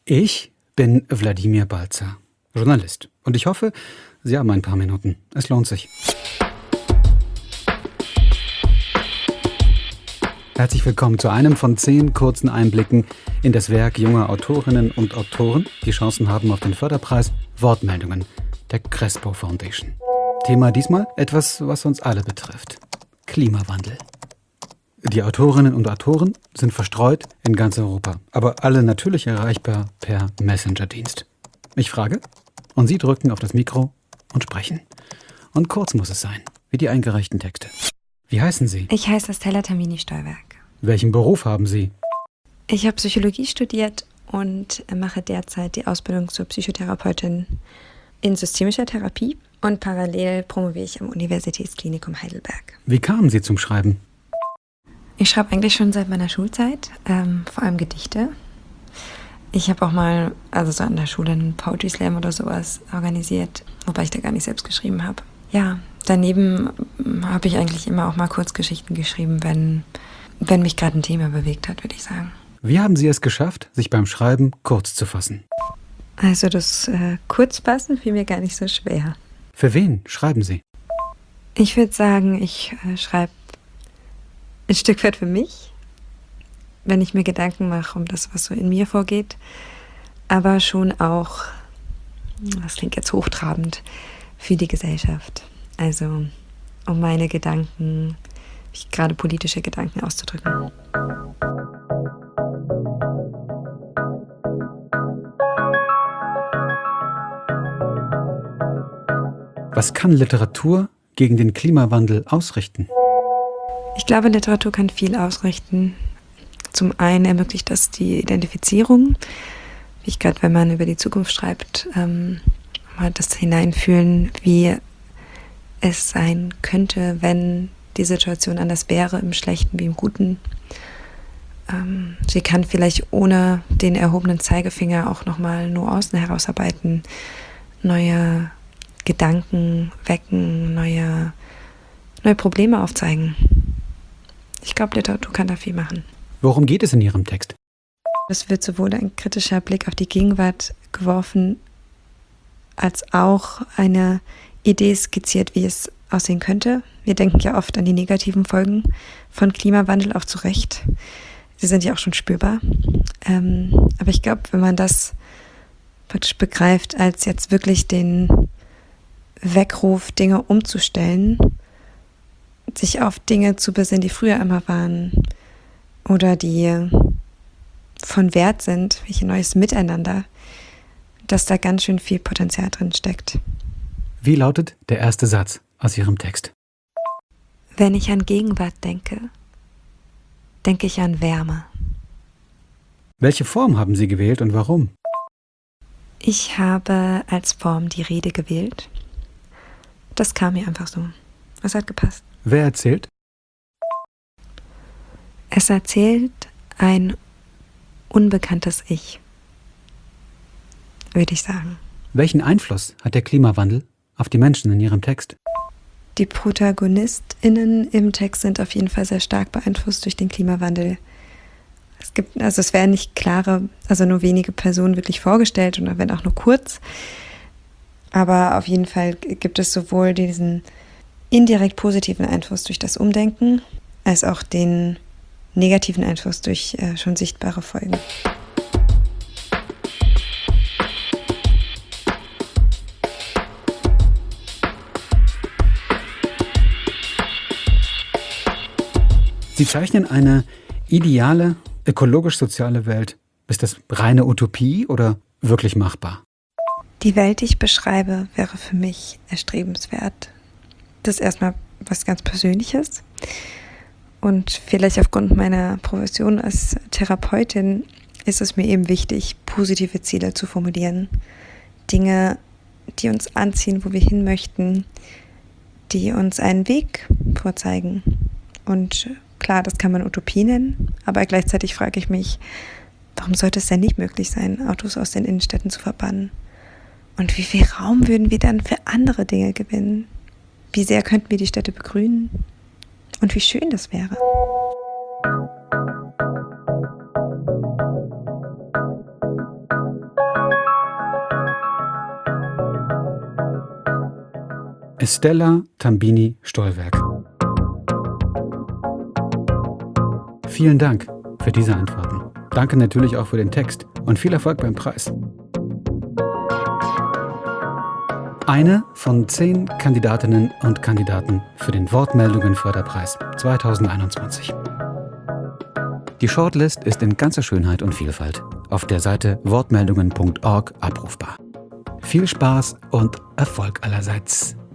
Ich bin Wladimir Balzer, Journalist. Und ich hoffe, Sie haben ein paar Minuten. Es lohnt sich. Herzlich willkommen zu einem von 10 kurzen Einblicken in das Werk junger Autorinnen und Autoren, die Chancen haben auf den Förderpreis Wortmeldungen der Crespo Foundation. Thema diesmal etwas, was uns alle betrifft: Klimawandel. Die Autorinnen und Autoren sind verstreut in ganz Europa, aber alle natürlich erreichbar per Messenger-Dienst. Ich frage und Sie drücken auf das Mikro und sprechen. Und kurz muss es sein, wie die eingereichten Texte. Wie heißen Sie? Ich heiße Stella Tamini-Stolberg. Welchen Beruf haben Sie? Ich habe Psychologie studiert und mache derzeit die Ausbildung zur Psychotherapeutin in systemischer Therapie und parallel promoviere ich am Universitätsklinikum Heidelberg. Wie kamen Sie zum Schreiben? Ich schreibe eigentlich schon seit meiner Schulzeit, vor allem Gedichte. Ich habe auch mal, so an der Schule einen Poetry Slam oder sowas organisiert, wobei ich da gar nicht selbst geschrieben habe. Ja, daneben habe ich eigentlich immer auch mal Kurzgeschichten geschrieben, wenn mich gerade ein Thema bewegt hat, würde ich sagen. Wie haben Sie es geschafft, sich beim Schreiben kurz zu fassen? Also das Kurzfassen fiel mir gar nicht so schwer. Für wen schreiben Sie? Ich würde sagen, ich schreibe ein Stück weit für mich, wenn ich mir Gedanken mache um das, was so in mir vorgeht, aber schon auch, das klingt jetzt hochtrabend, für die Gesellschaft. Also um meine Gedanken, gerade politische Gedanken auszudrücken. Was kann Literatur gegen den Klimawandel ausrichten? Ich glaube, Literatur kann viel ausrichten. Zum einen ermöglicht das die Identifizierung, wie ich gerade, wenn man über die Zukunft schreibt, mal das Hineinfühlen, wie es sein könnte, wenn die Situation anders wäre, im Schlechten wie im Guten. Sie kann vielleicht ohne den erhobenen Zeigefinger auch nochmal Nuancen herausarbeiten, neue Gedanken wecken, neue Probleme aufzeigen. Ich glaube, Literatur kann da viel machen. Worum geht es in Ihrem Text? Es wird sowohl ein kritischer Blick auf die Gegenwart geworfen, als auch eine Idee skizziert, wie es aussehen könnte. Wir denken ja oft an die negativen Folgen von Klimawandel, auch zu Recht. Sie sind ja auch schon spürbar. Aber ich glaube, wenn man das praktisch begreift, als jetzt wirklich den Weckruf, Dinge umzustellen, sich auf Dinge zu besinnen, die früher immer waren oder die von Wert sind, welche neues Miteinander, dass da ganz schön viel Potenzial drin steckt. Wie lautet der erste Satz aus Ihrem Text? Wenn ich an Gegenwart denke, denke ich an Wärme. Welche Form haben Sie gewählt und warum? Ich habe als Form die Rede gewählt. Das kam mir einfach so. Es hat gepasst. Wer erzählt? Es erzählt ein unbekanntes Ich, würde ich sagen. Welchen Einfluss hat der Klimawandel auf die Menschen in Ihrem Text? Die ProtagonistInnen im Text sind auf jeden Fall sehr stark beeinflusst durch den Klimawandel. Es werden nicht nur wenige Personen wirklich vorgestellt und wenn auch nur kurz. Aber auf jeden Fall gibt es sowohl diesen indirekt positiven Einfluss durch das Umdenken, als auch den negativen Einfluss durch schon sichtbare Folgen. Sie zeichnen eine ideale, ökologisch-soziale Welt. Ist das reine Utopie oder wirklich machbar? Die Welt, die ich beschreibe, wäre für mich erstrebenswert. Das ist erstmal was ganz Persönliches. Und vielleicht aufgrund meiner Profession als Therapeutin ist es mir eben wichtig, positive Ziele zu formulieren. Dinge, die uns anziehen, wo wir hin möchten, die uns einen Weg vorzeigen. Und klar, das kann man Utopie nennen, aber gleichzeitig frage ich mich, warum sollte es denn nicht möglich sein, Autos aus den Innenstädten zu verbannen? Und wie viel Raum würden wir dann für andere Dinge gewinnen? Wie sehr könnten wir die Städte begrünen? Und wie schön das wäre. Estella Tambini-Stollwerk. Vielen Dank für diese Antworten. Danke natürlich auch für den Text und viel Erfolg beim Preis. Eine von 10 Kandidatinnen und Kandidaten für den Wortmeldungen-Förderpreis 2021. Die Shortlist ist in ganzer Schönheit und Vielfalt auf der Seite wortmeldungen.org abrufbar. Viel Spaß und Erfolg allerseits!